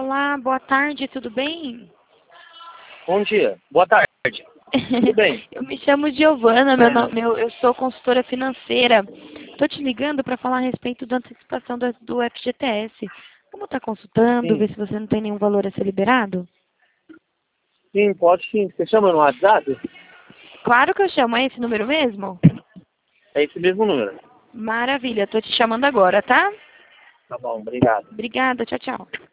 Olá, boa tarde, tudo bem? Bom dia. Boa tarde. Tudo bem? Eu me chamo Giovana, eu sou consultora financeira. Estou te ligando para falar a respeito da antecipação do FGTS. Como está consultando, Sim. ver se você não tem nenhum valor a ser liberado? Sim, pode sim. Você chama no WhatsApp? Claro que eu chamo, é esse número mesmo? É esse mesmo número. Maravilha, estou te chamando agora, tá? Tá bom, obrigado. Obrigada, tchau, tchau.